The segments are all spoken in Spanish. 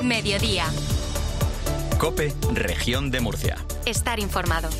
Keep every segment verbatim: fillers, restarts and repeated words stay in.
Mediodía. COPE, Región de Murcia. Estar informado.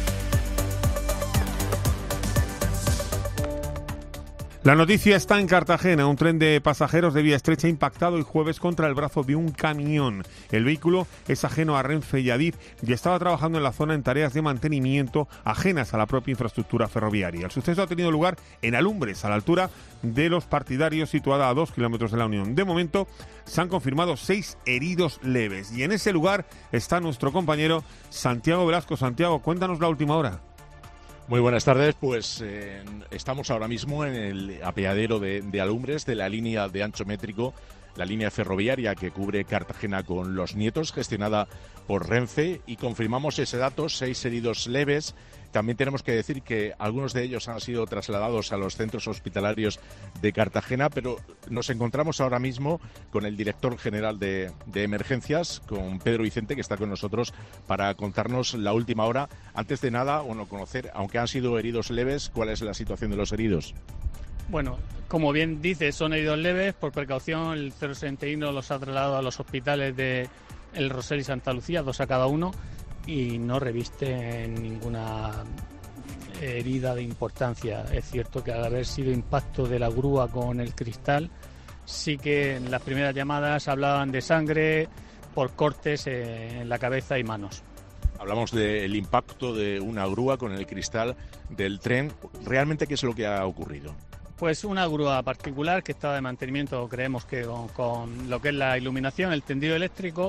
La noticia está en Cartagena. Un tren de pasajeros de vía estrecha ha impactado el jueves contra el brazo de un camión. El vehículo es ajeno a Renfe y Adif y estaba trabajando en la zona en tareas de mantenimiento ajenas a la propia infraestructura ferroviaria. El suceso ha tenido lugar en Alumbres, a la altura de Los Partidarios, situada a dos kilómetros de la Unión. De momento se han confirmado seis heridos leves y en ese lugar está nuestro compañero Santiago Velasco. Santiago, cuéntanos la última hora. Muy buenas tardes, pues eh, estamos ahora mismo en el apeadero de, de Alumbres de la línea de ancho métrico, la línea ferroviaria que cubre Cartagena con Los Nietos, gestionada por Renfe, y confirmamos ese dato, seis heridos leves. También tenemos que decir que algunos de ellos han sido trasladados a los centros hospitalarios de Cartagena, pero nos encontramos ahora mismo con el director general de, de emergencias, con Pedro Vicente, que está con nosotros para contarnos la última hora. Antes de nada, bueno, conocer, aunque han sido heridos leves, cuál es la situación de los heridos. Bueno, como bien dices, son heridos leves. Por precaución, el cero sesenta y uno los ha trasladado a los hospitales de El Rosell y Santa Lucía, dos a cada uno, y no reviste ninguna herida de importancia. Es cierto que al haber sido impacto de la grúa con el cristal, sí que en las primeras llamadas hablaban de sangre por cortes en la cabeza y manos. Hablamos del impacto de una grúa con el cristal del tren. ¿Realmente qué es lo que ha ocurrido? Pues una grúa particular que estaba de mantenimiento, creemos que con, con lo que es la iluminación, el tendido eléctrico,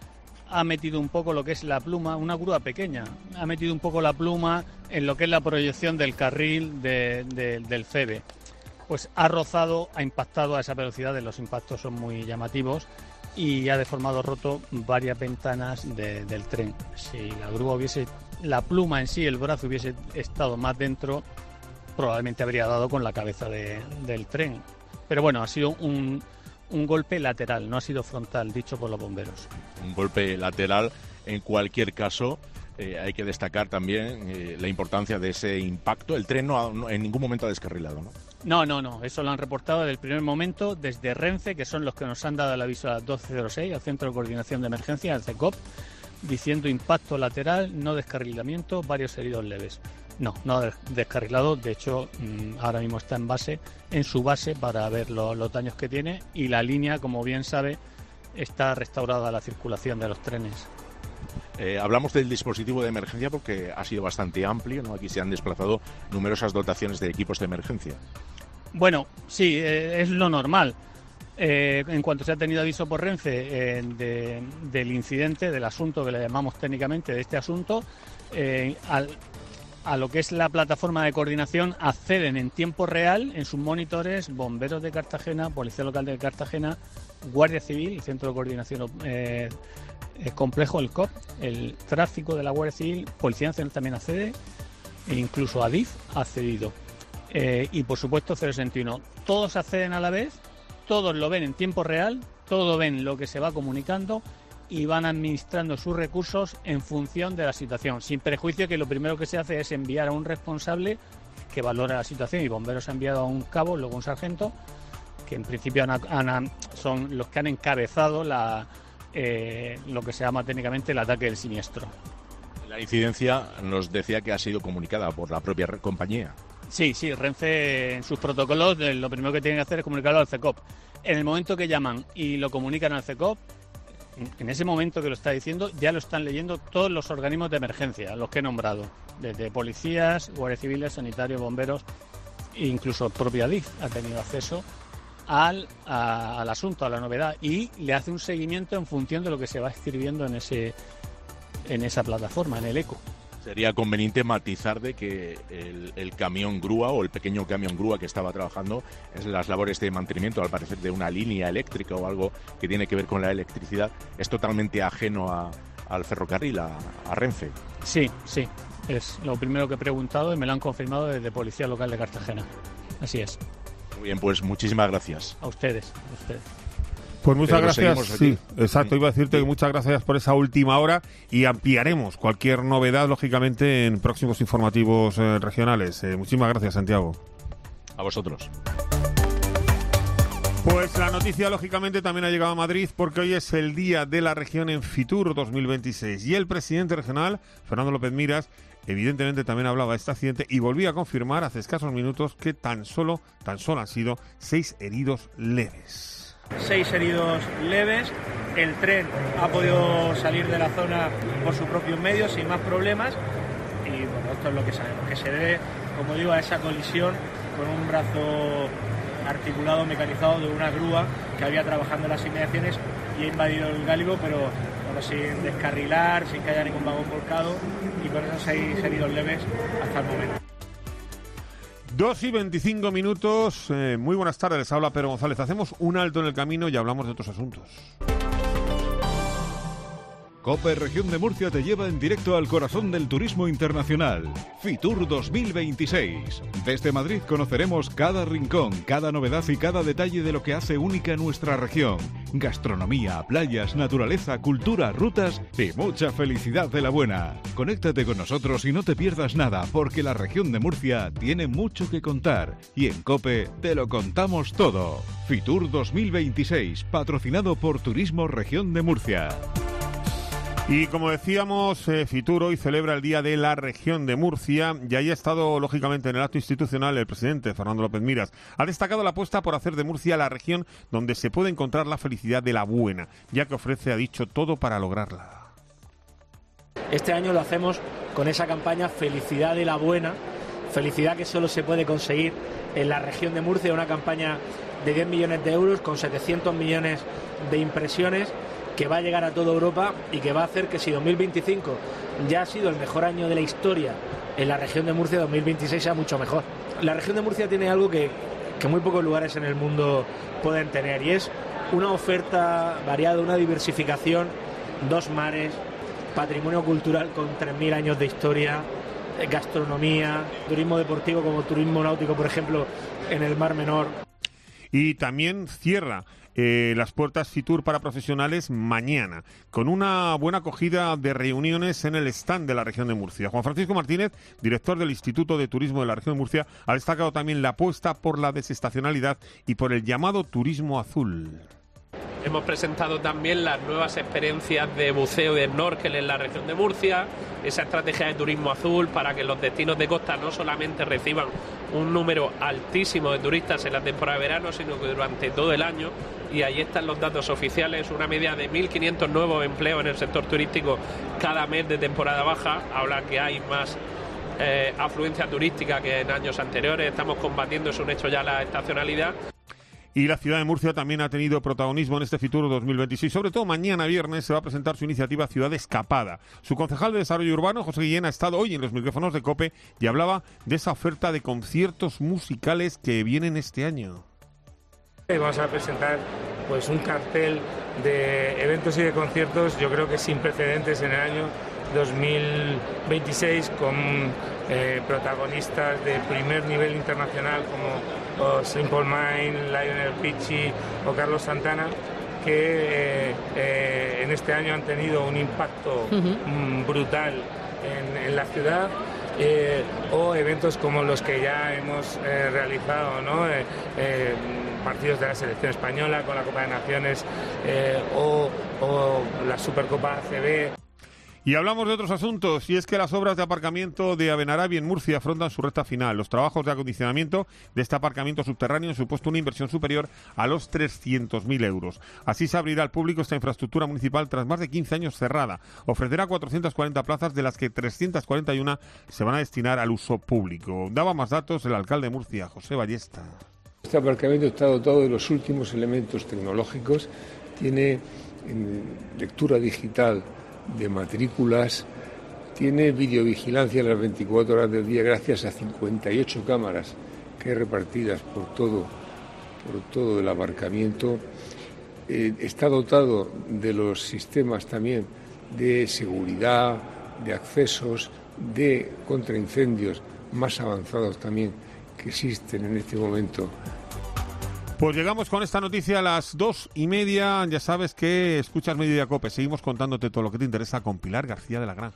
ha metido un poco lo que es la pluma, una grúa pequeña, ha metido un poco la pluma en lo que es la proyección del carril de, de, del F E B E. Pues ha rozado, ha impactado a esa velocidad, los impactos son muy llamativos, y ha deformado, roto varias ventanas de, del tren. Si la grúa hubiese, la pluma en sí, el brazo hubiese estado más dentro, probablemente habría dado con la cabeza de, del tren. Pero bueno, ha sido un... un golpe lateral, no ha sido frontal, dicho por los bomberos. Un golpe lateral. En cualquier caso, eh, hay que destacar también eh, la importancia de ese impacto. El tren no, ha, no en ningún momento ha descarrilado, ¿no? No, no, no. Eso lo han reportado desde el primer momento desde Renfe, que son los que nos han dado el aviso a las doce cero seis, al Centro de Coordinación de Emergencia, al C E C O P, diciendo impacto lateral, no descarrilamiento, varios heridos leves. No, no ha descarrilado. De hecho, ahora mismo está en base, en su base, para ver lo, los daños que tiene, y la línea, como bien sabe, está restaurada la circulación de los trenes. Eh, hablamos del dispositivo de emergencia porque ha sido bastante amplio, ¿no? Aquí se han desplazado numerosas dotaciones de equipos de emergencia. Bueno, sí, eh, es lo normal. Eh, en cuanto se ha tenido aviso por Renfe eh, de, del incidente, del asunto que le llamamos técnicamente de este asunto, eh, al a lo que es la plataforma de coordinación acceden en tiempo real en sus monitores bomberos de Cartagena, Policía Local de Cartagena, Guardia Civil, el Centro de Coordinación eh, Complejo, el C O P, el tráfico de la Guardia Civil, Policía Nacional también accede, e incluso Adif ha accedido. Eh, y por supuesto cero sesenta y uno. Todos acceden a la vez, todos lo ven en tiempo real, todos ven lo que se va comunicando y van administrando sus recursos en función de la situación, sin prejuicio que lo primero que se hace es enviar a un responsable que valora la situación, y bomberos ha enviado a un cabo, luego un sargento, que en principio han, han, son los que han encabezado la, eh, lo que se llama técnicamente el ataque del siniestro. La incidencia nos decía que ha sido comunicada por la propia compañía. Sí, sí, Renfe en sus protocolos lo primero que tienen que hacer es comunicarlo al C E C O P. En el momento que llaman y lo comunican al C E C O P, en ese momento que lo está diciendo, ya lo están leyendo todos los organismos de emergencia, los que he nombrado, desde policías, guardias civiles, sanitarios, bomberos, e incluso el propio Adif ha tenido acceso al, a, al asunto, a la novedad, y le hace un seguimiento en función de lo que se va escribiendo en ese en esa plataforma, en el ECO. Sería conveniente matizar de que el, el camión grúa o el pequeño camión grúa que estaba trabajando en las labores de mantenimiento, al parecer de una línea eléctrica o algo que tiene que ver con la electricidad, es totalmente ajeno a, al ferrocarril, a, a Renfe. Sí, sí, es lo primero que he preguntado y me lo han confirmado desde Policía Local de Cartagena. Así es. Muy bien, pues muchísimas gracias. A ustedes, a ustedes. Pues muchas Pero gracias. Sí, exacto. Iba a decirte sí. que muchas gracias por esa última hora, y ampliaremos cualquier novedad, lógicamente, en próximos informativos eh, regionales. Eh, muchísimas gracias, Santiago. A vosotros. Pues la noticia, lógicamente, también ha llegado a Madrid porque hoy es el Día de la Región en Fitur dos mil veintiséis y el presidente regional, Fernando López Miras, evidentemente también hablaba de este accidente y volvía a confirmar hace escasos minutos que tan solo, tan solo han sido seis heridos leves. Seis heridos leves, el tren ha podido salir de la zona por sus propios medios sin más problemas y bueno, esto es lo que sabemos, que se debe, como digo, a esa colisión con un brazo articulado mecanizado de una grúa que había trabajando en las inmediaciones y ha invadido el gálibo, pero bueno, sin descarrilar, sin que haya ningún vagón volcado y con esos seis heridos leves hasta el momento. dos y veinticinco minutos, eh, muy buenas tardes, les habla Pedro González. Hacemos un alto en el camino y hablamos de otros asuntos. COPE Región de Murcia te lleva en directo al corazón del turismo internacional. Fitur dos mil veintiséis. Desde Madrid conoceremos cada rincón, cada novedad y cada detalle de lo que hace única nuestra región. Gastronomía, playas, naturaleza, cultura, rutas y mucha felicidad de la buena. Conéctate con nosotros y no te pierdas nada, porque la región de Murcia tiene mucho que contar y en COPE te lo contamos todo. Fitur dos mil veintiséis, patrocinado por Turismo Región de Murcia. Y como decíamos, eh, Fitur hoy celebra el Día de la Región de Murcia y ahí ha estado, lógicamente, en el acto institucional el presidente Fernando López Miras. Ha destacado la apuesta por hacer de Murcia la región donde se puede encontrar la felicidad de la buena, ya que ofrece, ha dicho, todo para lograrla. Este año lo hacemos con esa campaña Felicidad de la Buena, felicidad que solo se puede conseguir en la región de Murcia, una campaña de diez millones de euros con setecientos millones de impresiones, que va a llegar a toda Europa y que va a hacer que si dos mil veinticinco ya ha sido el mejor año de la historia en la región de Murcia, dos mil veintiséis sea mucho mejor. La región de Murcia tiene algo que, que muy pocos lugares en el mundo pueden tener y es una oferta variada, una diversificación, dos mares, patrimonio cultural con tres mil años de historia, gastronomía, turismo deportivo como turismo náutico, por ejemplo, en el Mar Menor. Y también cierra eh, las puertas Fitur para profesionales mañana, con una buena acogida de reuniones en el stand de la región de Murcia. Juan Francisco Martínez, director del Instituto de Turismo de la región de Murcia, ha destacado también la apuesta por la desestacionalidad y por el llamado turismo azul. Hemos presentado también las nuevas experiencias de buceo y de snorkel en la región de Murcia, esa estrategia de turismo azul para que los destinos de costa no solamente reciban un número altísimo de turistas en la temporada de verano, sino que durante todo el año, y ahí están los datos oficiales, una media de mil quinientos nuevos empleos en el sector turístico cada mes de temporada baja, habla que hay más eh, afluencia turística que en años anteriores, estamos combatiendo, es un hecho ya, la estacionalidad. Y la ciudad de Murcia también ha tenido protagonismo en este Fitur dos mil veintiséis. Sobre todo mañana viernes se va a presentar su iniciativa Ciudad Escapada. Su concejal de Desarrollo Urbano, José Guillén, ha estado hoy en los micrófonos de COPE y hablaba de esa oferta de conciertos musicales que vienen este año. Vamos a presentar pues un cartel de eventos y de conciertos, yo creo que sin precedentes en el año dos mil veintiséis, con eh, protagonistas de primer nivel internacional como o Simple Minds, Lionel Richie o Carlos Santana, que eh, eh, en este año han tenido un impacto uh-huh. brutal en, en la ciudad. Eh, o eventos como los que ya hemos eh, realizado, ¿no? Eh, eh, partidos de la selección española con la Copa de Naciones eh, o, o la Supercopa A C B. Y hablamos de otros asuntos, y es que las obras de aparcamiento de Abenarabi en Murcia afrontan su recta final. Los trabajos de acondicionamiento de este aparcamiento subterráneo han supuesto una inversión superior a los trescientos mil euros. Así se abrirá al público esta infraestructura municipal tras más de quince años cerrada. Ofrecerá cuatrocientas cuarenta plazas, de las que trescientas cuarenta y una se van a destinar al uso público. Daba más datos el alcalde de Murcia, José Ballesta. Este aparcamiento está dotado de los últimos elementos tecnológicos, tiene en lectura digital de matrículas, tiene videovigilancia las veinticuatro horas del día gracias a cincuenta y ocho cámaras que hay repartidas por todo, por todo el aparcamiento. Eh, está dotado de los sistemas también de seguridad, de accesos, de contraincendios más avanzados también que existen en este momento. Pues llegamos con esta noticia a las dos y media. Ya sabes que escuchas Mediodía COPE. Seguimos contándote todo lo que te interesa con Pilar García de la Granja.